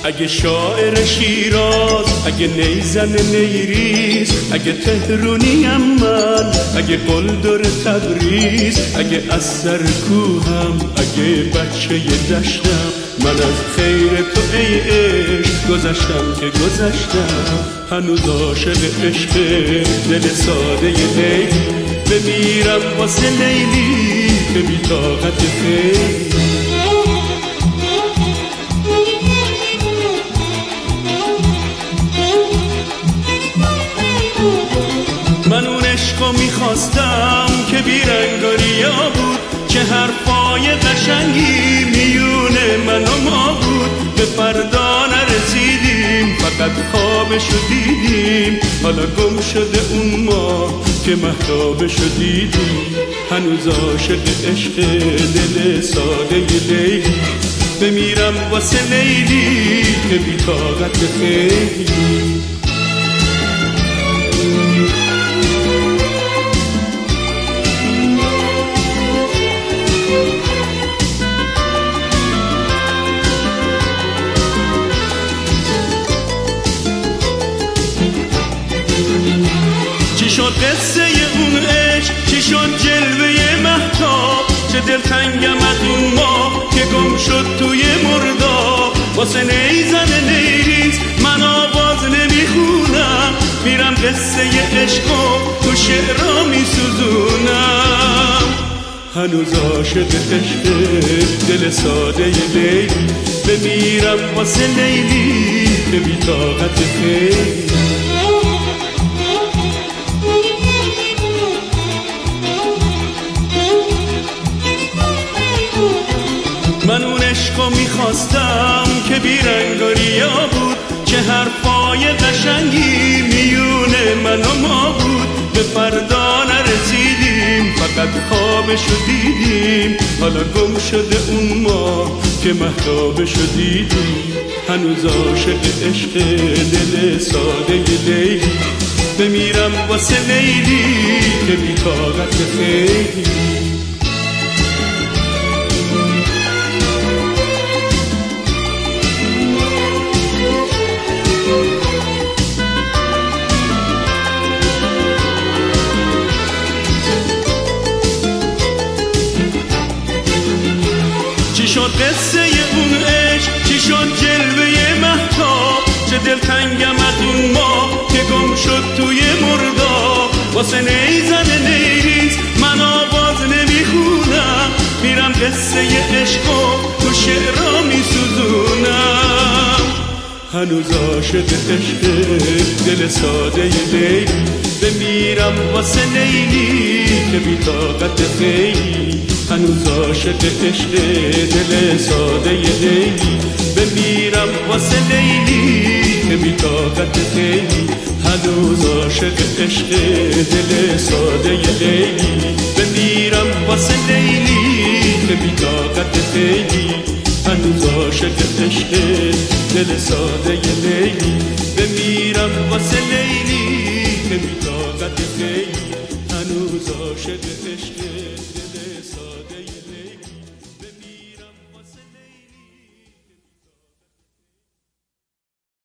اگه شاعر شیراز، اگه نیزن نیریز، اگه تهرونیم من، اگه قلدر تبریز، اگه از سر کوهم، اگه بچه دشتم، من از خیر تو ای عشق گذشتم که گذشتم. هنوز عاشق عشق دل ساده لیلی، بمیرم واسه لیلی به بی طاقت خیلی. من اون عشقو میخواستم که بیرنگاریا بود، چه حرفای قشنگی میونه من و ما بود. به فردا نرسیدیم فقط خوابشو دیدیم، حالا گم شده اون ما که مهتابشو دیدیم. هنوز عاشق عشق دل ساده لیلی، بمیرم واسه لیلی که بی طاقت خیلی. چی شد قصه اون عشق، چی شد جلوه مهتاب، چه دلتنگم از اون ماه که گم شد توی مرداب. واسه نیزن نیریز من آواز نمیخونم، میرم قصه عشقو تو شعرها میسوزونم. هنوز عاشق عشق دل ساده لیلی، بمیرم واسه لیلی به بی طاقت خیلی. من اون عشقو میخواستم که بیرنگاریا بود، چه حرفای قشنگی میونه من و ما بود. به فردا نرسیدیم فقط خوابشو دیدیم، حالا گم شده اون ما که مهتابشو دیدیم. هنوز عاشق عشق دل ساده لیلی، بمیرم واسه لیلی که بی طاقت خیلی. چی شد قصه اون عشق، چی شد جلوه مهتاب، چه دلتنگم از اون ماه که گم شد توی مرداب. واسه نیزن نیریز من آواز نمیخونم، میرم قصه عشقو تو شعرها میسوزونم. هنوز عاشق عشق دل ساده لیلی، بمیرم واسه لیلی که بی طاقت خیلی. هنوز عاشق عشق دل ساده لیلی، بمیرم واسه لیلی که بی طاقت خیلی. هنوز عاشق عشق دل ساده لیلی، بمیرم واسه لیلی که بی طاقت خیلی. هنوز عاشق عشق دل ساده لیلی، بمیرم واسه لیلی که بی طاقت خیلی.